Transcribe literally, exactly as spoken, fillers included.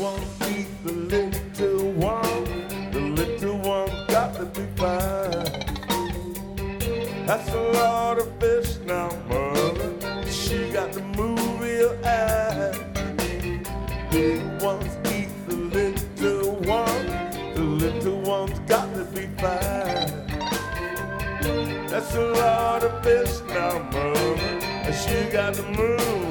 ones eat the little one. The little one got to be fine. That's a lot of fish now, mother. She got to move real eye. Big ones eat the little one. The little one's got to be fine. That's a lot of fish now, mother. She got to move